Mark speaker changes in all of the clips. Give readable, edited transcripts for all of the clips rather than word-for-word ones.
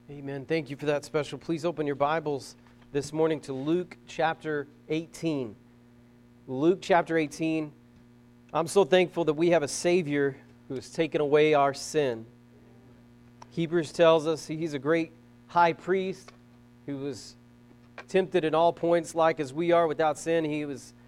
Speaker 1: Amen. Thank you for that special. Please open your Bibles this morning to Luke chapter 18. Luke chapter 18. I'm so thankful that we have a Savior who has taken away our sin. Hebrews tells us He's a great high priest who was tempted in all points like as we are without sin. He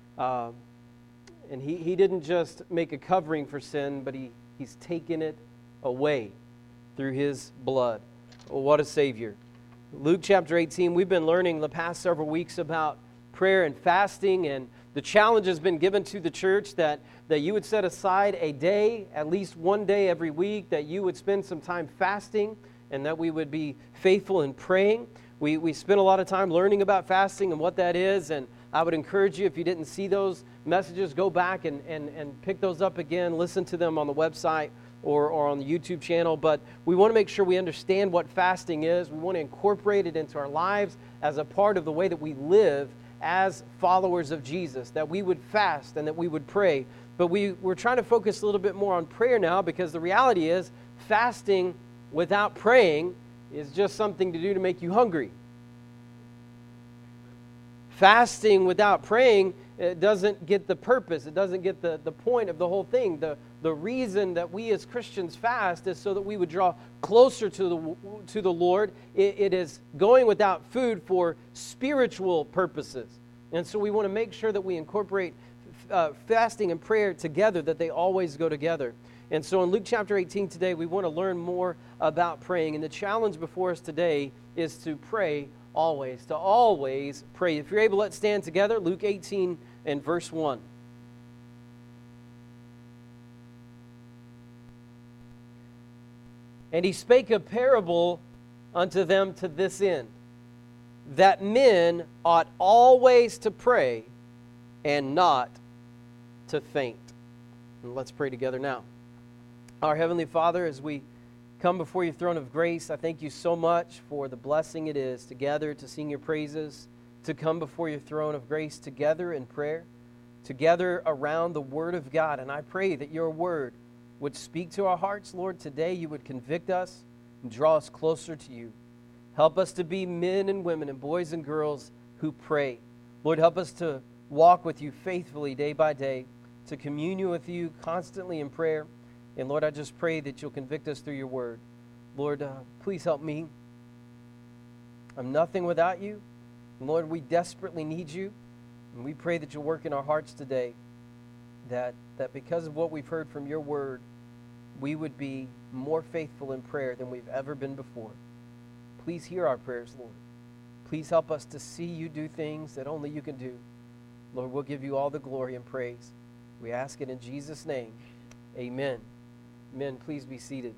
Speaker 1: didn't just make a covering for sin, but He's taken it away through His blood. Oh, what a Savior. Luke chapter 18, we've been learning the past several weeks about prayer and fasting, and the challenge has been given to the church that you would set aside a day, at least one day every week, that you would spend some time fasting, and that we would be faithful in praying. We spent a lot of time learning about fasting and what that is, and I would encourage you, if you didn't see those messages, go back and pick those up again, listen to them on the website or on the YouTube channel. But we want to make sure we understand what fasting is. We want to incorporate it into our lives as a part of the way that we live as followers of Jesus, that we would fast and that we would pray. But we're trying to focus a little bit more on prayer now, because the reality is fasting without praying is just something to do to make you hungry. Fasting without praying, it doesn't get the purpose. It doesn't get the point of the whole thing. The reason that we as Christians fast is so that we would draw closer to the Lord. It is going without food for spiritual purposes. And so we want to make sure that we incorporate fasting and prayer together, that they always go together. And so in Luke chapter 18 today, we want to learn more about praying. And the challenge before us today is to pray always, to always pray. If you're able, let's stand together. Luke 18 and verse 1. And he spake a parable unto them to this end, that men ought always to pray and not to faint. And let's pray together now. Our Heavenly Father, as we come before your throne of grace, I thank you so much for the blessing it is to gather to sing your praises, to come before your throne of grace together in prayer, together around the Word of God. And I pray that your Word would speak to our hearts, Lord. Today you would convict us and draw us closer to you. Help us to be men and women and boys and girls who pray. Lord, help us to walk with you faithfully day by day, to commune with you constantly in prayer. And Lord, I just pray that you'll convict us through your word. Lord, please help me. I'm nothing without you. And Lord, we desperately need you. And we pray that you'll work in our hearts today, that because of what we've heard from your word, we would be more faithful in prayer than we've ever been before. Please hear our prayers, Lord. Please help us to see you do things that only you can do. Lord, we'll give you all the glory and praise. We ask it in Jesus' name. Amen. Men, please be seated.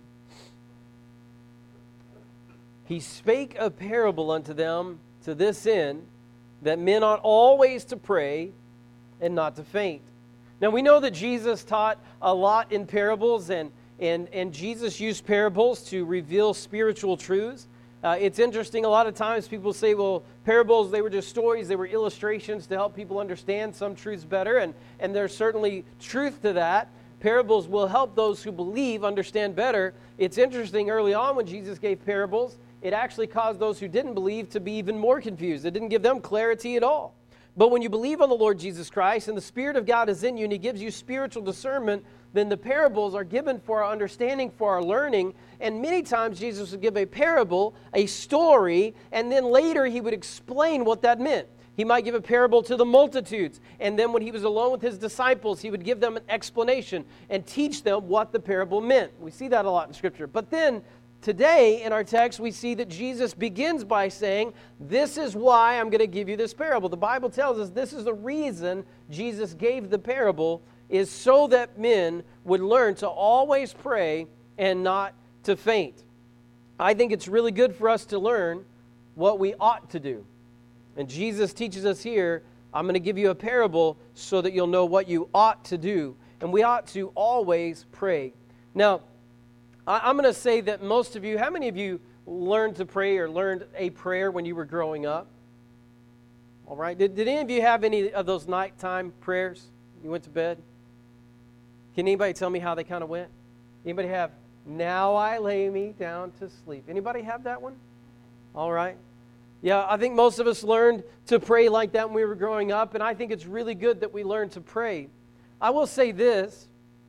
Speaker 1: He spake a parable unto them to this end, that men ought always to pray and not to faint. Now, we know that Jesus taught a lot in parables, and Jesus used parables to reveal spiritual truths. It's interesting, a lot of times people say, well, parables, they were just stories, they were illustrations to help people understand some truths better, and there's certainly truth to that. Parables will help those who believe understand better. It's interesting, early on when Jesus gave parables, it actually caused those who didn't believe to be even more confused. It didn't give them clarity at all. But when you believe on the Lord Jesus Christ and the Spirit of God is in you and He gives you spiritual discernment, then the parables are given for our understanding, for our learning. And many times Jesus would give a parable, a story, and then later He would explain what that meant. He might give a parable to the multitudes, and then when He was alone with His disciples, He would give them an explanation and teach them what the parable meant. We see that a lot in Scripture. But then today in our text, we see that Jesus begins by saying, this is why I'm going to give you this parable. The Bible tells us this is the reason Jesus gave the parable, is so that men would learn to always pray and not to faint. I think it's really good for us to learn what we ought to do. And Jesus teaches us here, I'm going to give you a parable so that you'll know what you ought to do. And we ought to always pray. Now, I'm going to say that most of you, how many of you learned to pray or learned a prayer when you were growing up? All right. Did any of you have any of those nighttime prayers? You went to bed? Can anybody tell me how they kind of went? Anybody have, now I lay me down to sleep? Anybody have that one? All right. Yeah, I think most of us learned to pray like that when we were growing up, and I think it's really good that we learn to pray. I will say this,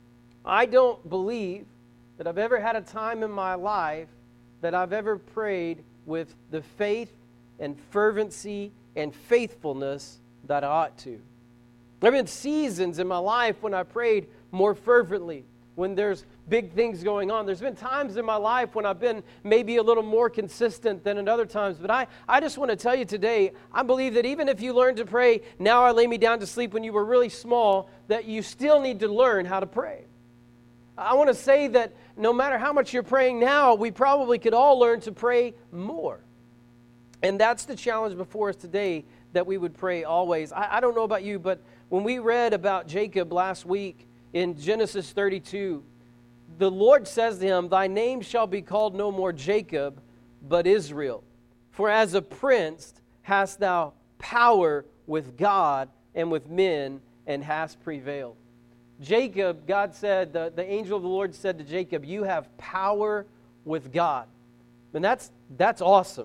Speaker 1: I don't believe that I've ever had a time in my life that I've ever prayed with the faith and fervency and faithfulness that I ought to. There have been seasons in my life when I prayed more fervently, when there's big things going on. There's been times in my life when I've been maybe a little more consistent than at other times. But I just want to tell you today, I believe that even if you learn to pray, now I lay me down to sleep when you were really small, that you still need to learn how to pray. I want to say that no matter how much you're praying now, we probably could all learn to pray more. And that's the challenge before us today, that we would pray always. I don't know about you, but when we read about Jacob last week in Genesis 32, the Lord says to him, "Thy name shall be called no more Jacob, but Israel. For as a prince hast thou power with God and with men, and hast prevailed." Jacob, God said, the angel of the Lord said to Jacob, "You have power with God." And that's awesome.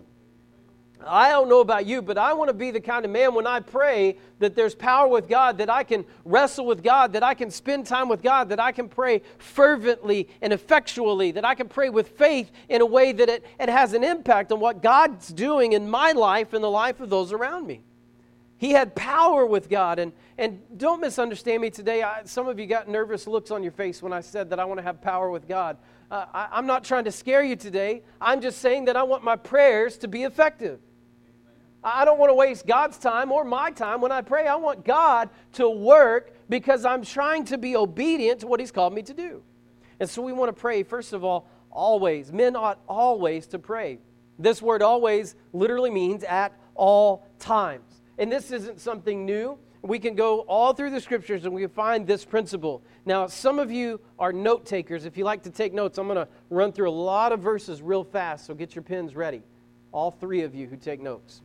Speaker 1: I don't know about you, but I want to be the kind of man when I pray that there's power with God, that I can wrestle with God, that I can spend time with God, that I can pray fervently and effectually, that I can pray with faith in a way that it has an impact on what God's doing in my life and the life of those around me. He had power with God. And don't misunderstand me today. Some of you got nervous looks on your face when I said that I want to have power with God. I'm not trying to scare you today. I'm just saying that I want my prayers to be effective. I don't want to waste God's time or my time when I pray. I want God to work because I'm trying to be obedient to what He's called me to do. And so we want to pray, first of all, always. Men ought always to pray. This word always literally means at all times. And this isn't something new. We can go all through the Scriptures and we can find this principle. Now, some of you are note takers. If you like to take notes, I'm going to run through a lot of verses real fast, so get your pens ready. All three of you who take notes.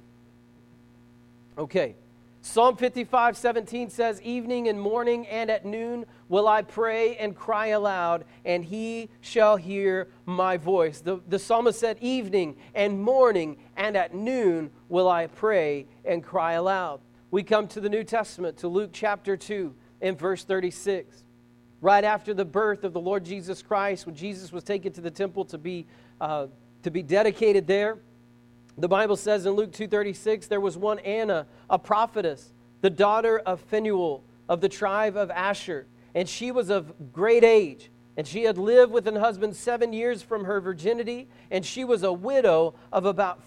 Speaker 1: Okay. Psalm 55:17 says, "Evening and morning and at noon will I pray and cry aloud, and He shall hear my voice." The psalmist said, "Evening and morning and at noon will I pray and cry aloud." We come to the New Testament, to Luke chapter 2 and verse 36. Right after the birth of the Lord Jesus Christ, when Jesus was taken to the temple to be dedicated there, the Bible says in Luke 2:36, there was one Anna, a prophetess, the daughter of Phanuel of the tribe of Asher, and she was of great age, and she had lived with an husband 7 years from her virginity, and she was a widow of about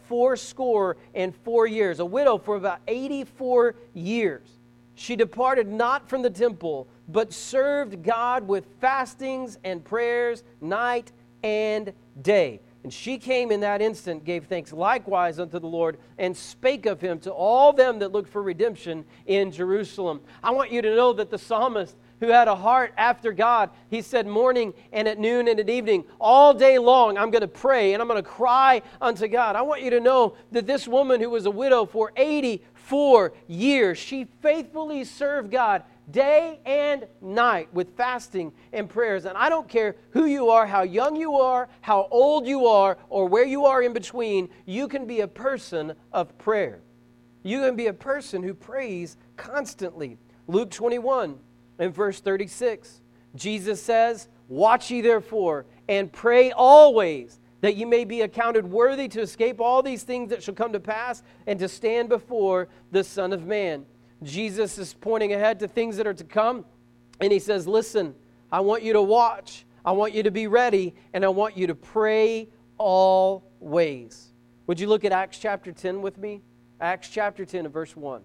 Speaker 1: 84 years, a widow for about 84 years. She departed not from the temple, but served God with fastings and prayers night and day. And she came in that instant, gave thanks likewise unto the Lord, and spake of Him to all them that looked for redemption in Jerusalem. I want you to know that the psalmist, who had a heart after God, he said, morning and at noon and at evening, all day long, I'm going to pray and I'm going to cry unto God. I want you to know that this woman who was a widow for 84 years, she faithfully served God day and night with fasting and prayers. And I don't care who you are, how young you are, how old you are, or where you are in between, you can be a person of prayer. You can be a person who prays constantly. Luke 21 and verse 36, Jesus says, "Watch ye therefore, and pray always, that ye may be accounted worthy to escape all these things that shall come to pass, and to stand before the Son of Man." Jesus is pointing ahead to things that are to come, and He says, listen, I want you to watch, I want you to be ready, and I want you to pray always. Would you look at Acts chapter 10 with me? Acts chapter 10 and verse 1.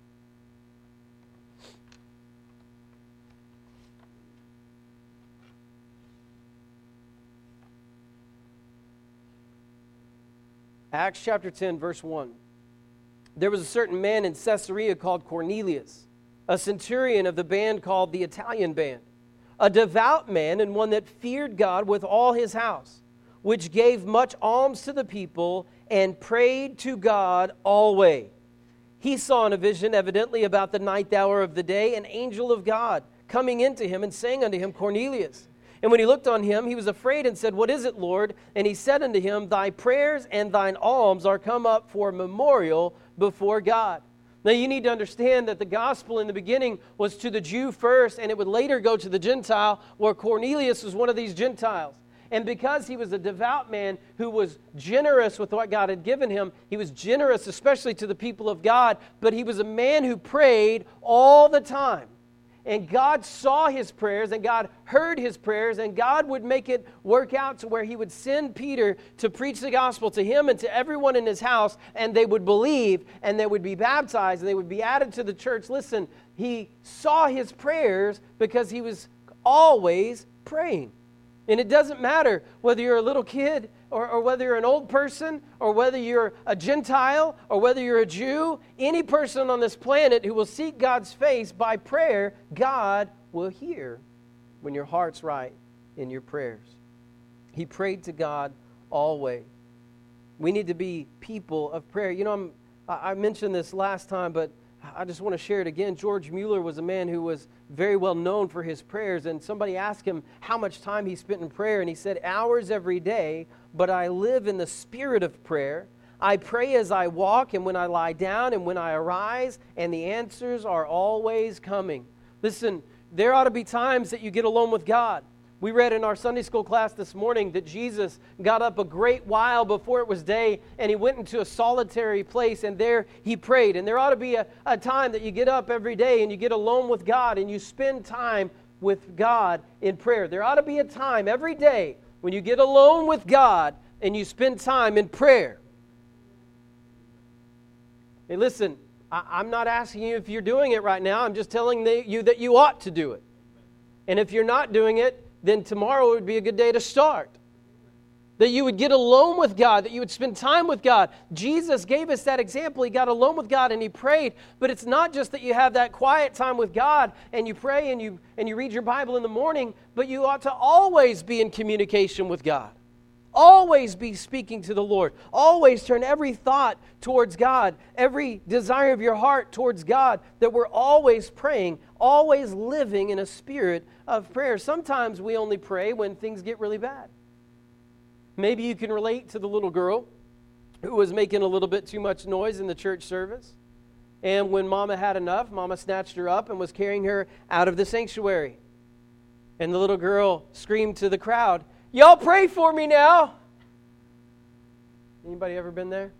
Speaker 1: Acts chapter 10, verse 1. There was a certain man in Caesarea called Cornelius, a centurion of the band called the Italian band, a devout man and one that feared God with all his house, which gave much alms to the people and prayed to God always. He saw in a vision, evidently about the ninth hour of the day, an angel of God coming into him and saying unto him, Cornelius. And when he looked on him, he was afraid and said, What is it, Lord? And he said unto him, Thy prayers and thine alms are come up for memorial before God. Now you need to understand that the gospel in the beginning was to the Jew first, and it would later go to the Gentile, where Cornelius was one of these Gentiles. And because he was a devout man who was generous with what God had given him, he was generous especially to the people of God, but he was a man who prayed all the time. And God saw his prayers, and God heard his prayers, and God would make it work out to where he would send Peter to preach the gospel to him and to everyone in his house, and they would believe, and they would be baptized, and they would be added to the church. Listen, he saw his prayers because he was always praying. And it doesn't matter whether you're a little kid or whether you're an old person or whether you're a Gentile or whether you're a Jew. Any person on this planet who will seek God's face by prayer, God will hear when your heart's right in your prayers. He prayed to God always. We need to be people of prayer. You know, I mentioned this last time, but I just want to share it again. George Mueller was a man who was very well known for his prayers, and somebody asked him how much time he spent in prayer, and he said, hours every day, but I live in the spirit of prayer. I pray as I walk and when I lie down and when I arise, and the answers are always coming. Listen, there ought to be times that you get alone with God. We read in our Sunday school class this morning that Jesus got up a great while before it was day, and he went into a solitary place, and there he prayed. And there ought to be a time that you get up every day and you get alone with God and you spend time with God in prayer. There ought to be a time every day when you get alone with God and you spend time in prayer. Hey, listen, I'm not asking you if you're doing it right now. I'm just telling you that you ought to do it. And if you're not doing it, then tomorrow would be a good day to start. That you would get alone with God, that you would spend time with God. Jesus gave us that example. He got alone with God and he prayed. But it's not just that you have that quiet time with God and you pray and you read your Bible in the morning, but you ought to always be in communication with God. Always be speaking to the Lord. Always turn every thought towards God, every desire of your heart towards God, that we're always praying, always living in a spirit of prayer. Sometimes we only pray when things get really bad. Maybe you can relate to the little girl who was making a little bit too much noise in the church service. And when Mama had enough, Mama snatched her up and was carrying her out of the sanctuary. And the little girl screamed to the crowd, "Y'all pray for me now." Anybody ever been there?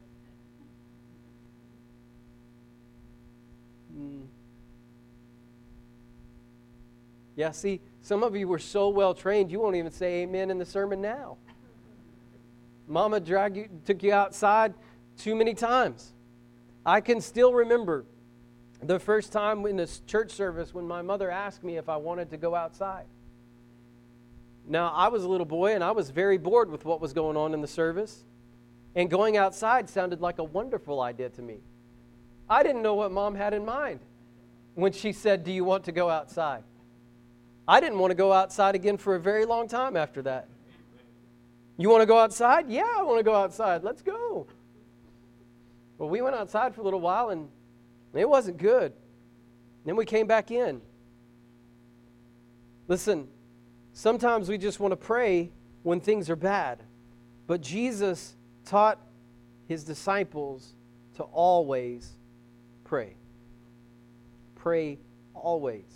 Speaker 1: Yeah, see, some of you were so well trained, you won't even say amen in the sermon now. Mama took you outside too many times. I can still remember the first time in this church service when my mother asked me if I wanted to go outside. Now, I was a little boy, and I was very bored with what was going on in the service. And going outside sounded like a wonderful idea to me. I didn't know what Mom had in mind when she said, "Do you want to go outside?" I didn't want to go outside again for a very long time after that. You want to go outside? Yeah, I want to go outside. Let's go. Well, we went outside for a little while, and it wasn't good. Then we came back in. Listen, sometimes we just want to pray when things are bad. But Jesus taught his disciples to always pray. Pray always.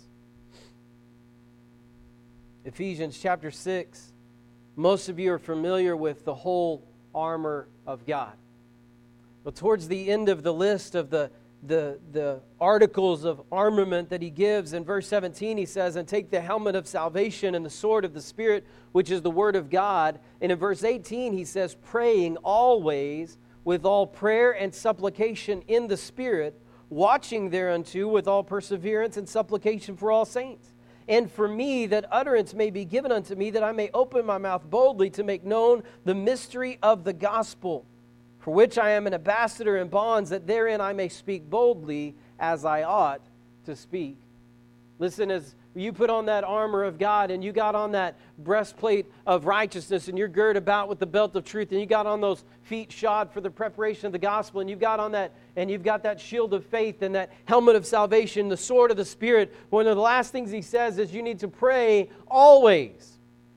Speaker 1: Ephesians chapter 6. Most of you are familiar with the whole armor of God. But towards the end of the list of the articles of armament that he gives, in verse 17 he says, "And take the helmet of salvation and the sword of the Spirit, which is the word of God." And in verse 18 he says, "Praying always with all prayer and supplication in the Spirit, watching thereunto with all perseverance and supplication for all saints. And for me, that utterance may be given unto me, that I may open my mouth boldly to make known the mystery of the gospel, for which I am an ambassador in bonds, that therein I may speak boldly as I ought to speak." Listen, as you put on that armor of God and you got on that breastplate of righteousness and you're girded about with the belt of truth and you got on those feet shod for the preparation of the gospel and you've got on that and you've got that shield of faith and that helmet of salvation, the sword of the Spirit, one of the last things he says is you need to pray always.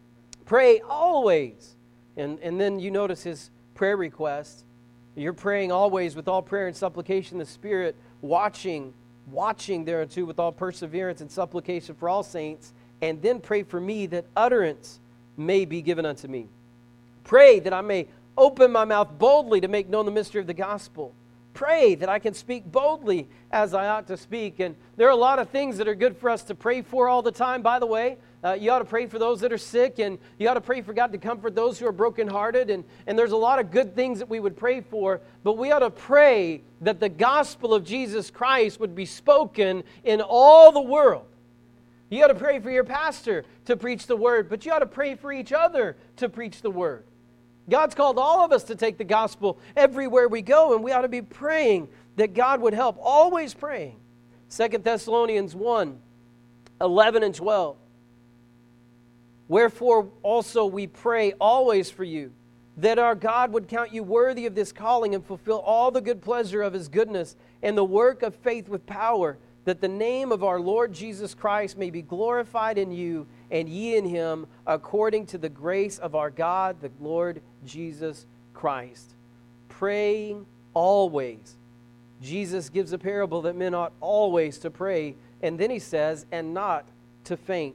Speaker 1: Pray always. And then you notice his prayer request. You're praying always with all prayer and supplication in the Spirit, watching thereunto with all perseverance and supplication for all saints, and then pray for me that utterance may be given unto me. Pray that I may open my mouth boldly to make known the mystery of the gospel. Pray that I can speak boldly as I ought to speak. And there are a lot of things that are good for us to pray for all the time, by the way. You ought to pray for those that are sick, and you ought to pray for God to comfort those who are brokenhearted. And there's a lot of good things that we would pray for, but we ought to pray that the gospel of Jesus Christ would be spoken in all the world. You ought to pray for your pastor to preach the word, but you ought to pray for each other to preach the word. God's called all of us to take the gospel everywhere we go, and we ought to be praying that God would help, always praying. 2 Thessalonians 1, 11 and 12. Wherefore also we pray always for you, that our God would count you worthy of this calling and fulfill all the good pleasure of his goodness and the work of faith with power, that the name of our Lord Jesus Christ may be glorified in you and ye in him, according to the grace of our God, the Lord Jesus Christ. Praying always. Jesus gives a parable that men ought always to pray, and then he says, and not to faint.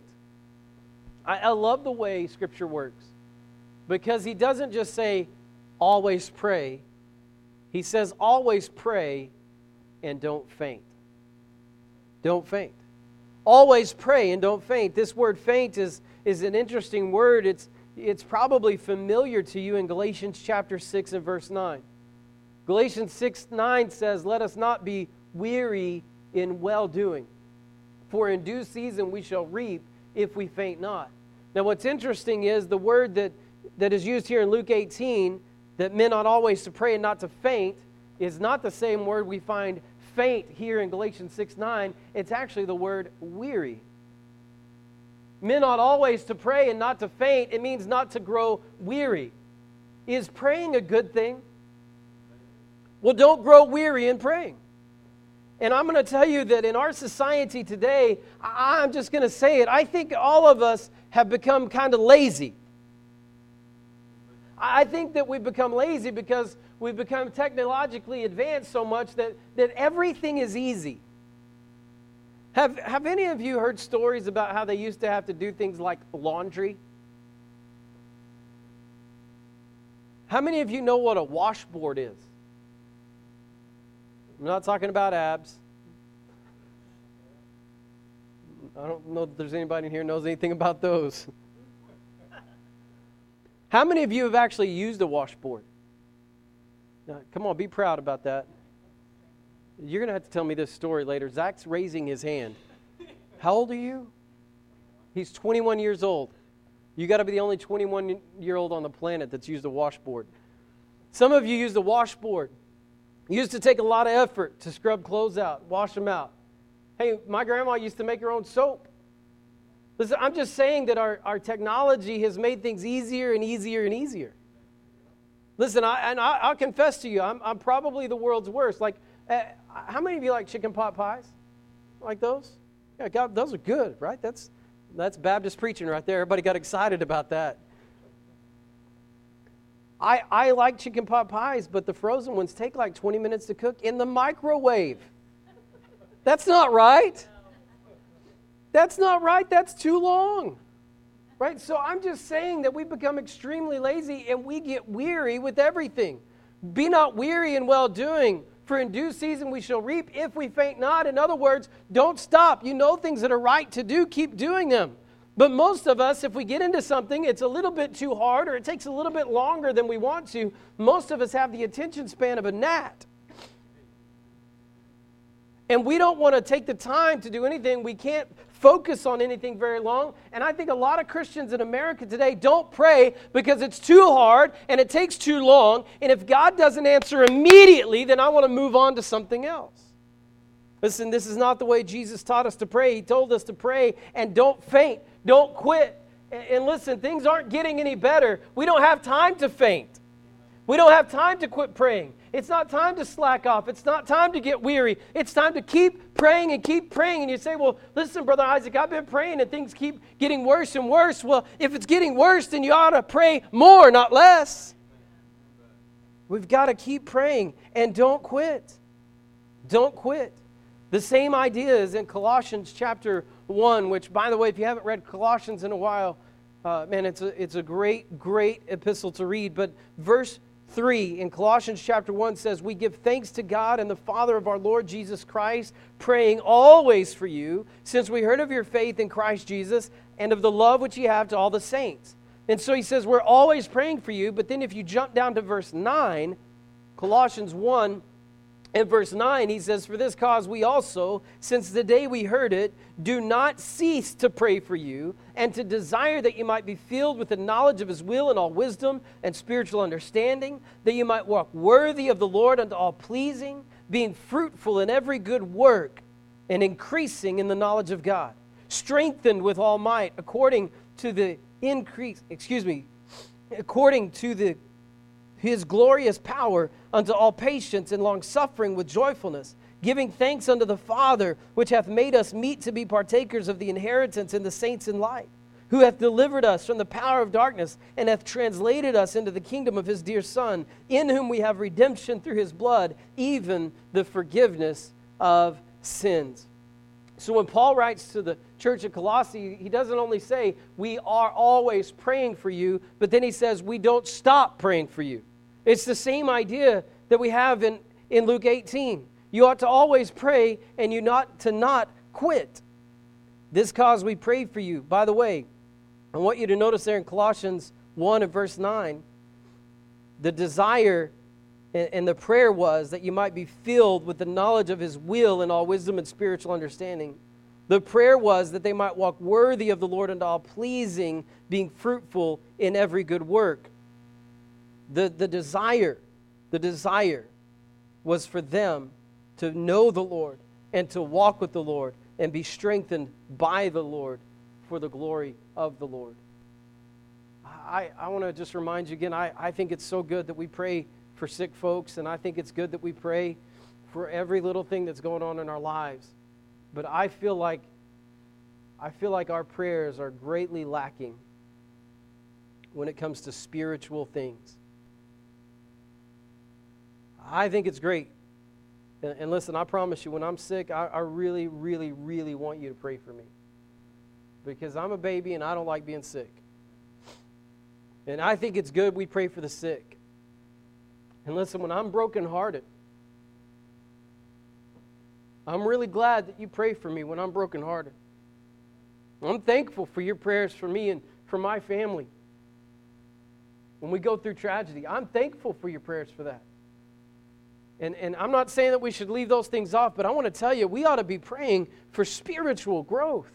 Speaker 1: I love the way Scripture works, because he doesn't just say, always pray. He says, always pray and don't faint. Don't faint. Always pray and don't faint. This word faint is an interesting word. It's probably familiar to you in Galatians chapter 6 and verse 9. Galatians 6:9 says, let us not be weary in well-doing, for in due season we shall reap if we faint not. Now what's interesting is the word that is used here in Luke 18, that men ought always to pray and not to faint, is not the same word we find faint here in Galatians 6:9. It's actually the word weary. Men ought always to pray and not to faint. It means not to grow weary. Is praying a good thing? Well, don't grow weary in praying. And I'm going to tell you that in our society today, I'm just going to say it, I think all of us have become kind of lazy. I think that we've become lazy because we've become technologically advanced so much that everything is easy. Have any of you heard stories about how they used to have to do things like laundry? How many of you know what a washboard is? I'm not talking about abs. I don't know if there's anybody in here who knows anything about those. How many of you have actually used a washboard? Now, come on, be proud about that. You're going to have to tell me this story later. Zach's raising his hand. How old are you? He's 21 years old. You got to be the only 21-year-old on the planet that's used a washboard. Some of you used a washboard. It used to take a lot of effort to scrub clothes out, wash them out. Hey, my grandma used to make her own soap. Listen, I'm just saying that our technology has made things easier and easier and easier. Listen, I'll confess to you, I'm probably the world's worst. Like, how many of you like chicken pot pies? Like those? Yeah, God, those are good, right? That's Baptist preaching right there. Everybody got excited about that. I like chicken pot pies, but the frozen ones take like 20 minutes to cook in the microwave. That's not right. That's not right. That's too long. Right? So I'm just saying that we've become extremely lazy and we get weary with everything. Be not weary in well-doing, for in due season we shall reap if we faint not. In other words, don't stop. You know things that are right to do, keep doing them. But most of us, if we get into something, it's a little bit too hard or it takes a little bit longer than we want to. Most of us have the attention span of a gnat. And we don't want to take the time to do anything. We can't focus on anything very long. And I think a lot of Christians in America today don't pray because it's too hard and it takes too long. And if God doesn't answer immediately, then I want to move on to something else. Listen, this is not the way Jesus taught us to pray. He told us to pray and don't faint. Don't quit. And listen, things aren't getting any better. We don't have time to faint. We don't have time to quit praying. It's not time to slack off. It's not time to get weary. It's time to keep praying and keep praying. And you say, well, listen, Brother Isaac, I've been praying and things keep getting worse and worse. Well, if it's getting worse, then you ought to pray more, not less. We've got to keep praying and don't quit. Don't quit. The same idea is in Colossians chapter 1, which, by the way, if you haven't read Colossians in a while, man, it's a great, great epistle to read. But verse 3 in Colossians chapter 1 says, we give thanks to God and the Father of our Lord Jesus Christ, praying always for you, since we heard of your faith in Christ Jesus and of the love which you have to all the saints. And so he says, we're always praying for you. But then if you jump down to verse 9, Colossians 1 and verse 9, he says, for this cause we also, since the day we heard it, do not cease to pray for you and to desire that you might be filled with the knowledge of his will and all wisdom and spiritual understanding, that you might walk worthy of the Lord unto all pleasing, being fruitful in every good work and increasing in the knowledge of God, strengthened with all might according to his glorious power unto all patience and long-suffering with joyfulness, giving thanks unto the Father, which hath made us meet to be partakers of the inheritance in the saints in light, who hath delivered us from the power of darkness and hath translated us into the kingdom of his dear Son, in whom we have redemption through his blood, even the forgiveness of sins. So when Paul writes to the church at Colossae, he doesn't only say, we are always praying for you, but then he says, we don't stop praying for you. It's the same idea that we have in Luke 18. You ought to always pray and you not quit. This cause we pray for you. By the way, I want you to notice there in Colossians 1 and verse 9, the desire and the prayer was that you might be filled with the knowledge of his will and all wisdom and spiritual understanding. The prayer was that they might walk worthy of the Lord and all pleasing, being fruitful in every good work. The desire was for them to know the Lord and to walk with the Lord and be strengthened by the Lord for the glory of the Lord. I want to just remind you again, I think it's so good that we pray for sick folks, and I think it's good that we pray for every little thing that's going on in our lives. But I feel like our prayers are greatly lacking when it comes to spiritual things. I think it's great. And listen, I promise you, when I'm sick, I really, really, really want you to pray for me. Because I'm a baby and I don't like being sick. And I think it's good we pray for the sick. And listen, when I'm brokenhearted, I'm really glad that you pray for me when I'm brokenhearted. I'm thankful for your prayers for me and for my family. When we go through tragedy, I'm thankful for your prayers for that. And I'm not saying that we should leave those things off, but I want to tell you, we ought to be praying for spiritual growth.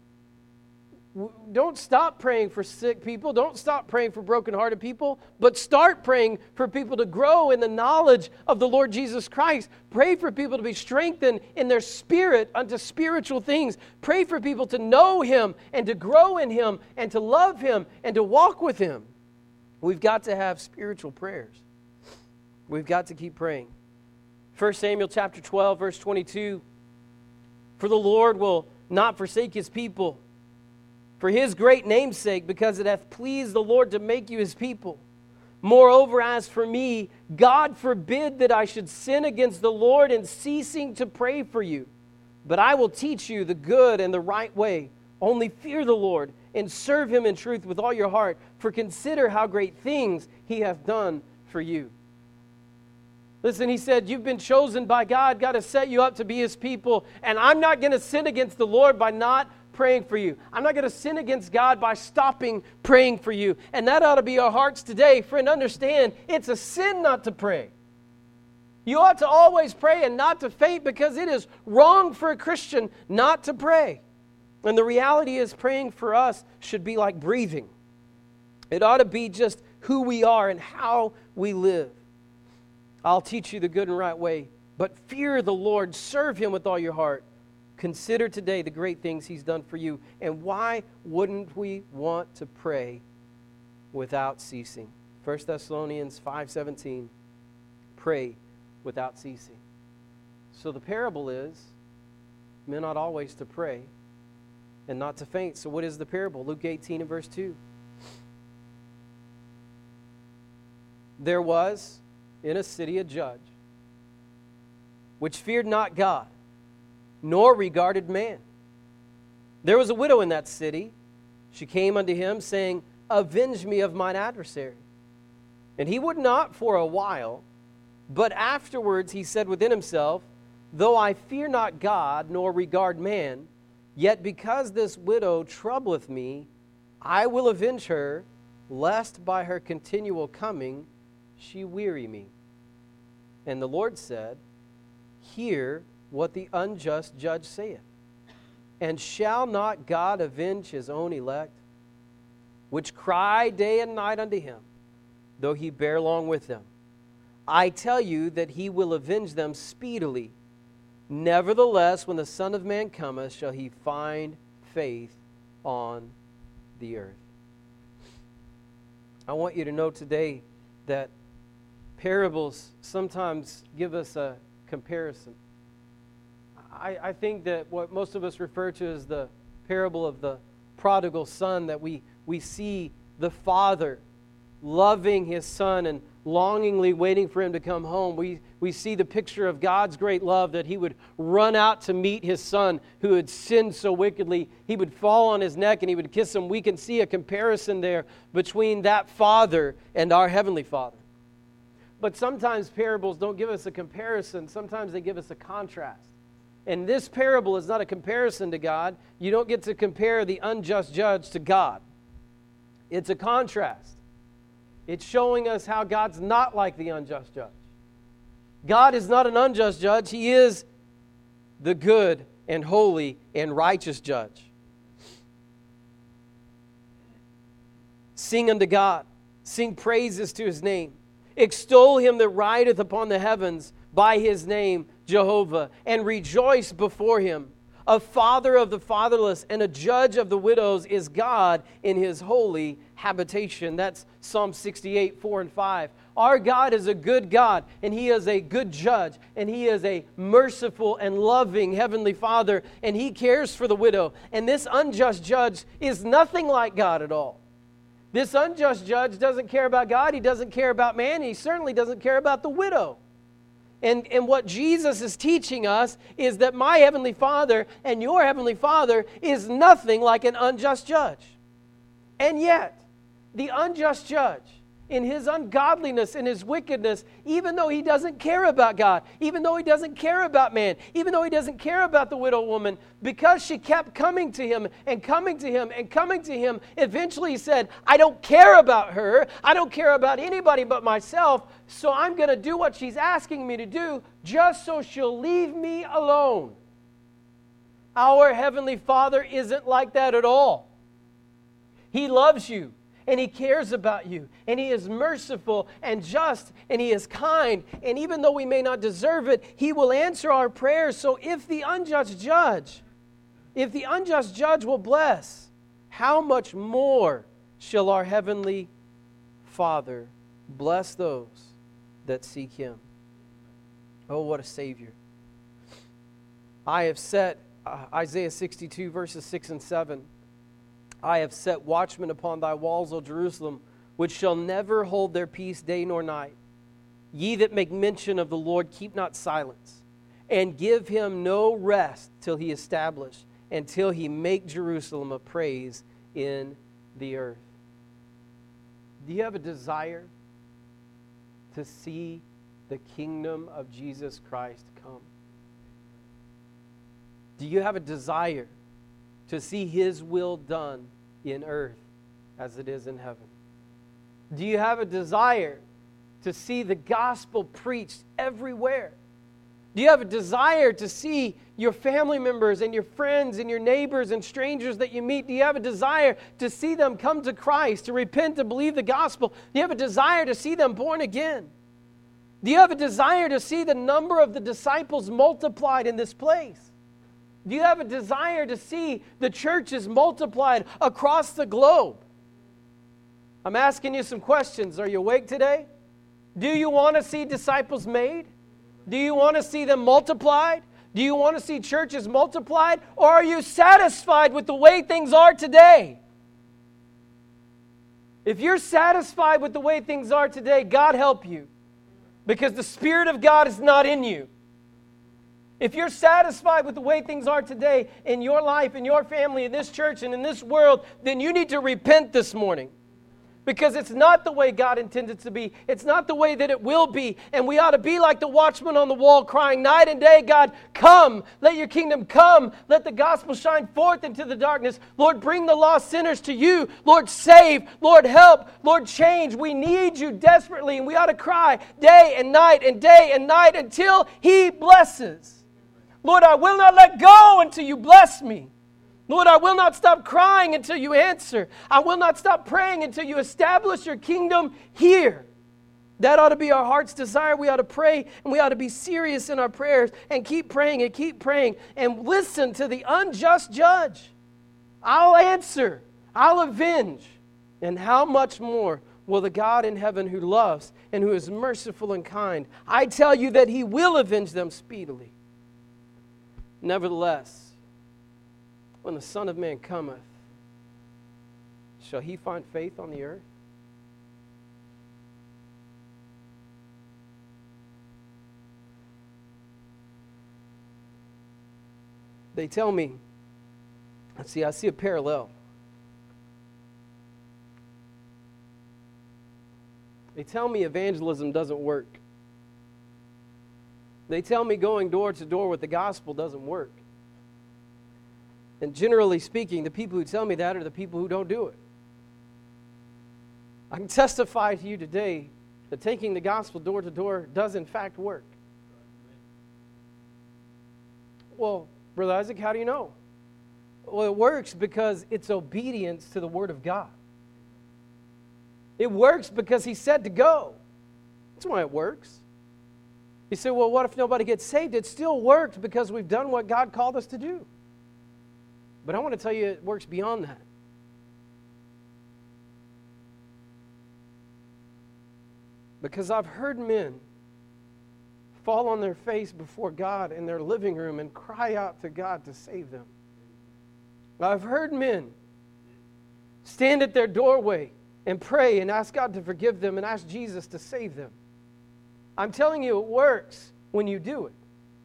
Speaker 1: Don't stop praying for sick people. Don't stop praying for brokenhearted people, but start praying for people to grow in the knowledge of the Lord Jesus Christ. Pray for people to be strengthened in their spirit unto spiritual things. Pray for people to know him and to grow in him and to love him and to walk with him. We've got to have spiritual prayers. We've got to keep praying. 1 Samuel chapter 12, verse 22, for the Lord will not forsake his people, for his great name's sake, because it hath pleased the Lord to make you his people. Moreover, as for me, God forbid that I should sin against the Lord in ceasing to pray for you. But I will teach you the good and the right way. Only fear the Lord and serve him in truth with all your heart. For consider how great things he hath done for you. Listen, he said, you've been chosen by God. God has set you up to be his people. And I'm not going to sin against the Lord by not praying for you. I'm not going to sin against God by stopping praying for you. And that ought to be our hearts today. Friend, understand, it's a sin not to pray. You ought to always pray and not to faint, because it is wrong for a Christian not to pray. And the reality is, praying for us should be like breathing. It ought to be just who we are and how we live. I'll teach you the good and right way, but fear the Lord, serve him with all your heart. Consider today the great things he's done for you. And why wouldn't we want to pray without ceasing? 1 Thessalonians 5:17. pray without ceasing. So the parable is, men ought always to pray and not to faint. So what is the parable? Luke 18 and verse 2. There was in a city a judge, which feared not God, nor regarded man. There was a widow in that city. She came unto him, saying, Avenge me of mine adversary. And he would not for a while, but afterwards he said within himself, Though I fear not God, nor regard man, yet because this widow troubleth me, I will avenge her, lest by her continual coming she weary me. And the Lord said, Hear what the unjust judge saith. And shall not God avenge his own elect, which cry day and night unto him, though he bear long with them? I tell you that he will avenge them speedily. Nevertheless, when the Son of Man cometh, shall he find faith on the earth? I want you to know today that parables sometimes give us a comparison. I think that what most of us refer to as the parable of the prodigal son, that we see the father loving his son and longingly waiting for him to come home. We see the picture of God's great love, that he would run out to meet his son who had sinned so wickedly. He would fall on his neck and he would kiss him. We can see a comparison there between that father and our heavenly Father. But sometimes parables don't give us a comparison. Sometimes they give us a contrast. And this parable is not a comparison to God. You don't get to compare the unjust judge to God. It's a contrast. It's showing us how God's not like the unjust judge. God is not an unjust judge. He is the good and holy and righteous judge. Sing unto God. Sing praises to his name. Extol him that rideth upon the heavens by his name, Jehovah, and rejoice before him. A father of the fatherless and a judge of the widows is God in his holy habitation. That's Psalm 68, 4 and 5. Our God is a good God, and he is a good judge, and he is a merciful and loving heavenly Father, and he cares for the widow. And this unjust judge is nothing like God at all. This unjust judge doesn't care about God, he doesn't care about man, and he certainly doesn't care about the widow. And what Jesus is teaching us is that my heavenly Father and your heavenly Father is nothing like an unjust judge. And yet, the unjust judge, in his ungodliness and his wickedness, even though he doesn't care about God, even though he doesn't care about man, even though he doesn't care about the widow woman, because she kept coming to him and coming to him and coming to him, eventually he said, I don't care about her. I don't care about anybody but myself, so I'm going to do what she's asking me to do just so she'll leave me alone. Our Heavenly Father isn't like that at all. He loves you. And he cares about you. And he is merciful and just. And he is kind. And even though we may not deserve it, he will answer our prayers. So if the unjust judge will bless, how much more shall our heavenly Father bless those that seek him? Oh, what a Savior. I have set, Isaiah 62 verses 6 and 7. I have set watchmen upon thy walls, O Jerusalem, which shall never hold their peace day nor night. Ye that make mention of the Lord, keep not silence, and give him no rest till he establish, and till he make Jerusalem a praise in the earth. Do you have a desire to see the kingdom of Jesus Christ come? Do you have a desire to see his will done in earth as it is in heaven? Do you have a desire to see the gospel preached everywhere? Do you have a desire to see your family members and your friends and your neighbors and strangers that you meet? Do you have a desire to see them come to Christ, to repent and believe the gospel? Do you have a desire to see them born again? Do you have a desire to see the number of the disciples multiplied in this place? Do you have a desire to see the churches multiplied across the globe? I'm asking you some questions. Are you awake today? Do you want to see disciples made? Do you want to see them multiplied? Do you want to see churches multiplied? Or are you satisfied with the way things are today? If you're satisfied with the way things are today, God help you. Because the Spirit of God is not in you. If you're satisfied with the way things are today in your life, in your family, in this church, and in this world, then you need to repent this morning. Because it's not the way God intended it to be. It's not the way that it will be. And we ought to be like the watchman on the wall crying night and day, God, come. Let your kingdom come. Let the gospel shine forth into the darkness. Lord, bring the lost sinners to you. Lord, save. Lord, help. Lord, change. We need you desperately. And we ought to cry day and night until He blesses. Lord, I will not let go until you bless me. Lord, I will not stop crying until you answer. I will not stop praying until you establish your kingdom here. That ought to be our heart's desire. We ought to pray and we ought to be serious in our prayers and keep praying and listen to the unjust judge. I'll answer. I'll avenge. And how much more will the God in heaven who loves and who is merciful and kind, I tell you that He will avenge them speedily. Nevertheless, when the Son of Man cometh, shall He find faith on the earth? They tell me, I see a parallel. They tell me evangelism doesn't work. They tell me going door to door with the gospel doesn't work. And generally speaking, the people who tell me that are the people who don't do it. I can testify to you today that taking the gospel door to door does in fact work. Well, Brother Isaac, how do you know? Well, it works because it's obedience to the Word of God. It works because He said to go. That's why it works. You say, well, what if nobody gets saved? It still worked because we've done what God called us to do. But I want to tell you it works beyond that. Because I've heard men fall on their face before God in their living room and cry out to God to save them. I've heard men stand at their doorway and pray and ask God to forgive them and ask Jesus to save them. I'm telling you, it works when you do it.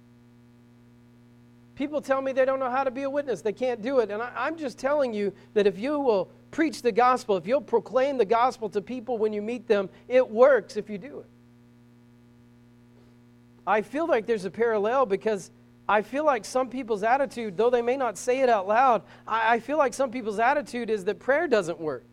Speaker 1: People tell me they don't know how to be a witness. They can't do it. And I'm just telling you that if you will preach the gospel, if you'll proclaim the gospel to people when you meet them, it works if you do it. I feel like there's a parallel because I feel like some people's attitude, though they may not say it out loud, I feel like some people's attitude is that prayer doesn't work.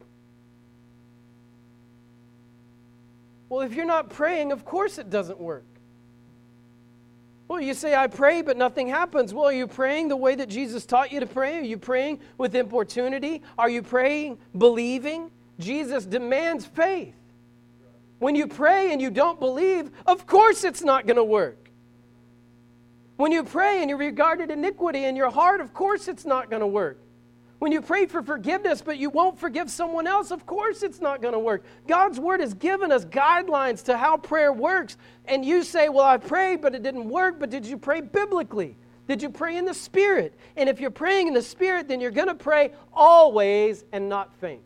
Speaker 1: Well, if you're not praying, of course it doesn't work. Well, you say, I pray, but nothing happens. Well, are you praying the way that Jesus taught you to pray? Are you praying with importunity? Are you praying believing? Jesus demands faith. When you pray and you don't believe, of course it's not going to work. When you pray and you regarded iniquity in your heart, of course it's not going to work. When you pray for forgiveness, but you won't forgive someone else, of course it's not going to work. God's Word has given us guidelines to how prayer works. And you say, well, I prayed, but it didn't work. But did you pray biblically? Did you pray in the Spirit? And if you're praying in the Spirit, then you're going to pray always and not faint.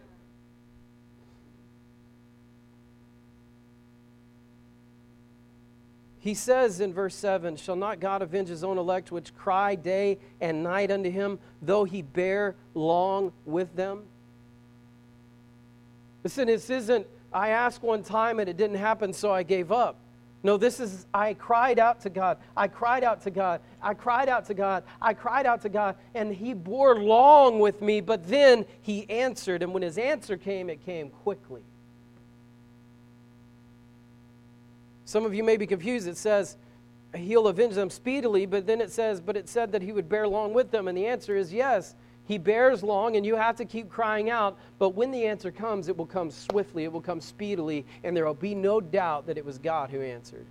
Speaker 1: He says in verse 7, shall not God avenge His own elect, which cry day and night unto Him, though He bear long with them? Listen, this isn't, I asked one time and it didn't happen, so I gave up. No, this is, I cried out to God. I cried out to God. I cried out to God. I cried out to God, and He bore long with me, but then He answered, and when His answer came, it came quickly. Some of you may be confused. It says He'll avenge them speedily, but then it said that He would bear long with them. And the answer is yes, He bears long, and you have to keep crying out. But when the answer comes, it will come swiftly, it will come speedily, and there will be no doubt that it was God who answered.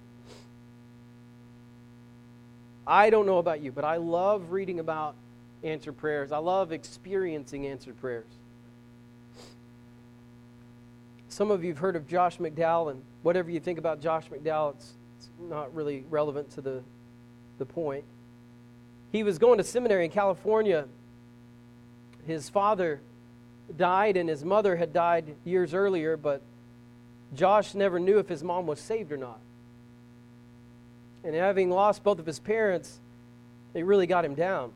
Speaker 1: I don't know about you, but I love reading about answered prayers. I love experiencing answered prayers. Some of you have heard of Josh McDowell, and whatever you think about Josh McDowell, it's not really relevant to the point. He was going to seminary in California. His father died, and his mother had died years earlier, but Josh never knew if his mom was saved or not. And having lost both of his parents, it really got him down.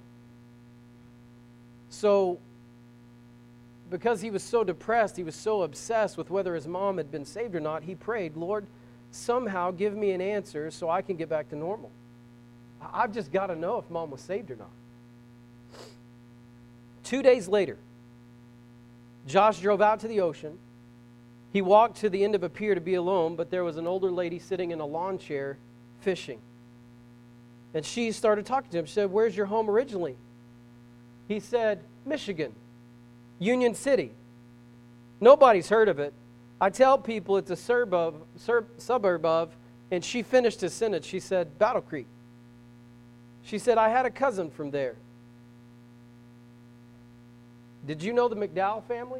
Speaker 1: So, because he was so depressed, he was so obsessed with whether his mom had been saved or not, he prayed, Lord, somehow give me an answer so I can get back to normal. I've just got to know if mom was saved or not. 2 days later, Josh drove out to the ocean. He walked to the end of a pier to be alone, but there was an older lady sitting in a lawn chair fishing. And she started talking to him. She said, where's your home originally? He said, Michigan, Union City. Nobody's heard of it. I tell people it's a suburb of, and she finished his sentence. She said, Battle Creek. She said, I had a cousin from there. Did you know the McDowell family?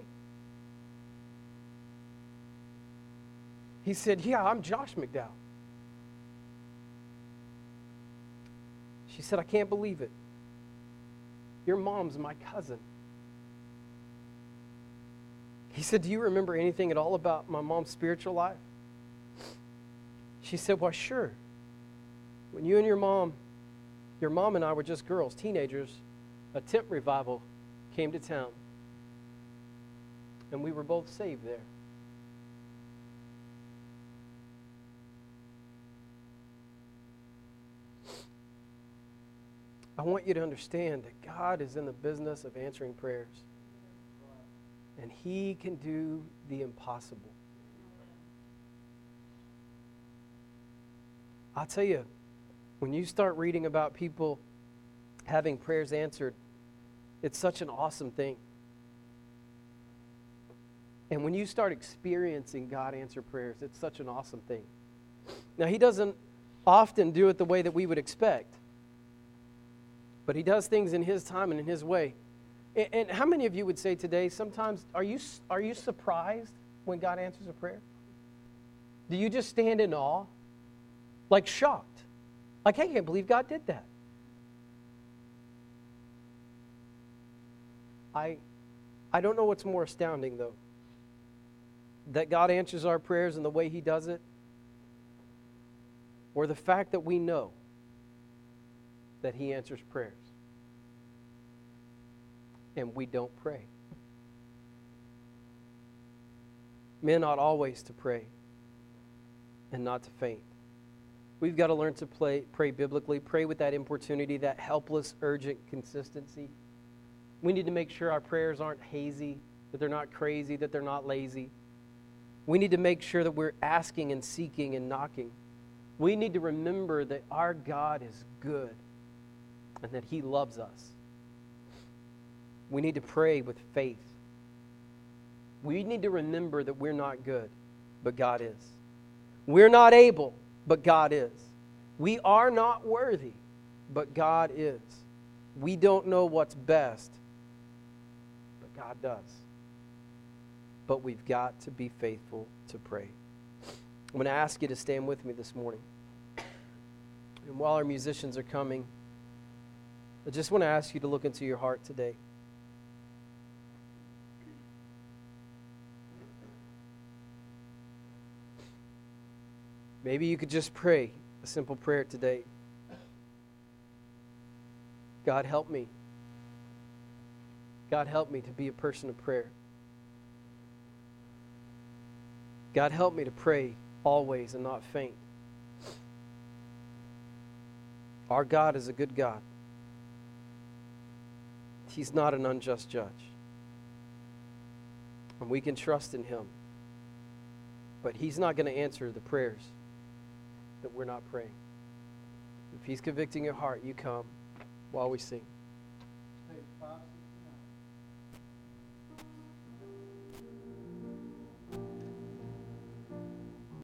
Speaker 1: He said, yeah, I'm Josh McDowell. She said, I can't believe it. Your mom's my cousin. He said, do you remember anything at all about my mom's spiritual life? She said, well, sure. When you and your mom and I were just girls, teenagers, a tent revival came to town. And we were both saved there. I want you to understand that God is in the business of answering prayers. And He can do the impossible. I'll tell you, when you start reading about people having prayers answered, it's such an awesome thing. And when you start experiencing God answer prayers, it's such an awesome thing. Now, He doesn't often do it the way that we would expect, but He does things in His time and in His way. And how many of you would say today, sometimes, are you surprised when God answers a prayer? Do you just stand in awe? Like shocked? Like, I can't believe God did that. I don't know what's more astounding, though. That God answers our prayers in the way He does it, or the fact that we know that He answers prayers and we don't pray. Men ought always to pray and not to faint. We've got to learn to pray biblically, pray with that importunity, that helpless, urgent consistency. We need to make sure our prayers aren't hazy, that they're not crazy, that they're not lazy. We need to make sure that we're asking and seeking and knocking. We need to remember that our God is good and that He loves us. We need to pray with faith. We need to remember that we're not good, but God is. We're not able, but God is. We are not worthy, but God is. We don't know what's best, but God does. But we've got to be faithful to pray. I'm going to ask you to stand with me this morning. And while our musicians are coming, I just want to ask you to look into your heart today. Maybe you could just pray a simple prayer today. God, help me. God, help me to be a person of prayer. God, help me to pray always and not faint. Our God is a good God. He's not an unjust judge. And we can trust in Him. But He's not going to answer the prayers that we're not praying. If He's convicting your heart, you come while we sing.